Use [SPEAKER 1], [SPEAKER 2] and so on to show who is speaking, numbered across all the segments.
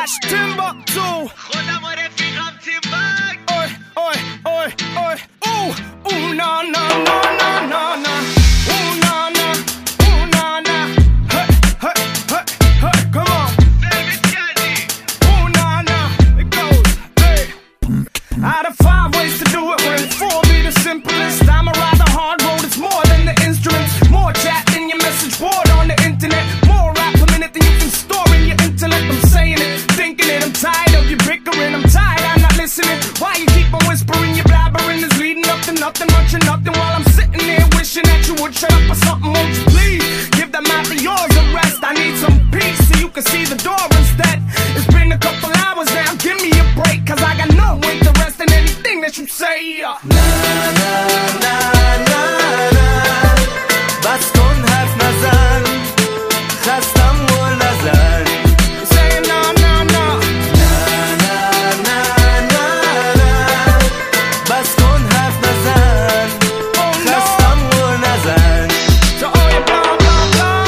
[SPEAKER 1] آرش تیمباکتو
[SPEAKER 2] خودم و رفیقم تیمباک
[SPEAKER 1] اوی اوی اوی اوی او نا نا نا نا نا نا او نا نا او نا نا hey hey hey hey come on
[SPEAKER 2] سرویس کردی
[SPEAKER 1] او نا نا it goes hey out of 5 ways to do it when 4 be the simplest I'm a rather hard road it's more than the instruments more chat than your message board on the internet more rap per minute than you can store in your intellect I'm saying it thinking it I'm tired of you bickering I'm tired I'm not listening why you keep on whispering your blabbering is leading up to nothing much or nothing while I'm sitting there wishing that you would shut up or something won't you please give that mouth of yours a rest I need some peace so you can see the door instead it's been a couple hours now give me a break cause I got no interest in anything that you say
[SPEAKER 3] Na na na na na بس کن حرف نزن خستم گل نزن
[SPEAKER 1] say no no no
[SPEAKER 3] Na na na na na بس کن حرف نزن
[SPEAKER 1] oh no
[SPEAKER 3] خستم گل نزن
[SPEAKER 1] to all your blah blah blah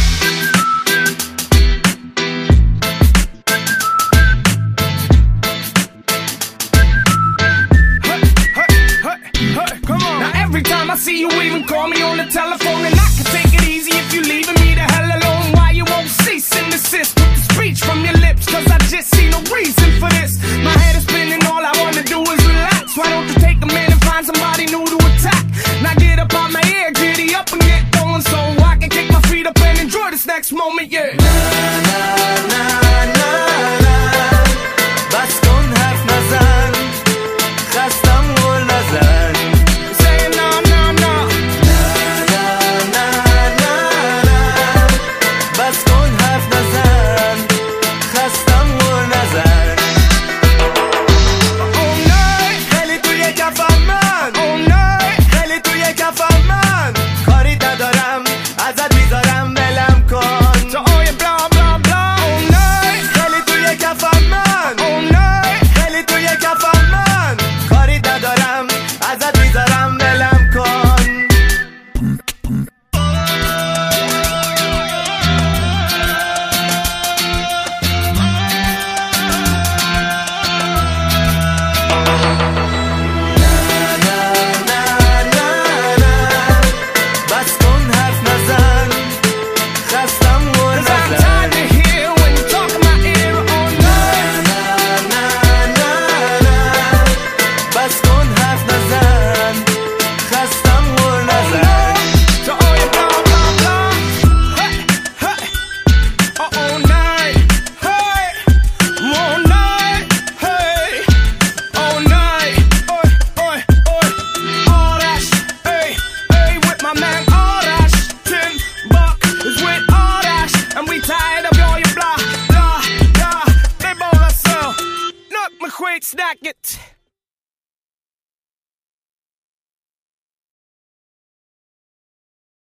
[SPEAKER 1] hey hey hey hey come on now every time I see you even call me on the telephone and I can take it easy if you leaving me the hell alone why you won't cease and desist with the speech from your lips cause I just see no reason for this my head is spinning all I wanna do is relax why don't you take a minute and find somebody new to attack now get up on my ear giddy up and get going so I can kick my feet up and enjoy this next moment yeah
[SPEAKER 3] Na na na na بس کن حرف نزن خستم گل نزن
[SPEAKER 1] say no no no
[SPEAKER 3] Na na na na na بس کن حرف نزن خستم گل نزن
[SPEAKER 1] oh no
[SPEAKER 3] خیلی توی کفم من
[SPEAKER 1] oh no
[SPEAKER 3] خیلی توی کفم من کاری ندارم ازت میذارم ولم کن
[SPEAKER 1] to all your blah blah blah oh no
[SPEAKER 3] خیلی توی کفم من
[SPEAKER 1] oh no
[SPEAKER 3] خیلی توی کفم من کاری ندارم ازت میذارم ولم کن بس کن حرف نزن خستم گل
[SPEAKER 1] cause I'm
[SPEAKER 3] نزن
[SPEAKER 1] tired to hear when you talk in my ear oh no
[SPEAKER 3] بس کن حرف نزن خستم گل نزن
[SPEAKER 1] to all your blah blah blah hey hey oh night hey oh night hey oh night oi oi oi Arash hey hey with my man Arash Timbuk is with Arash and we tired of all your blah blah blah they both us so look McQuaid snack it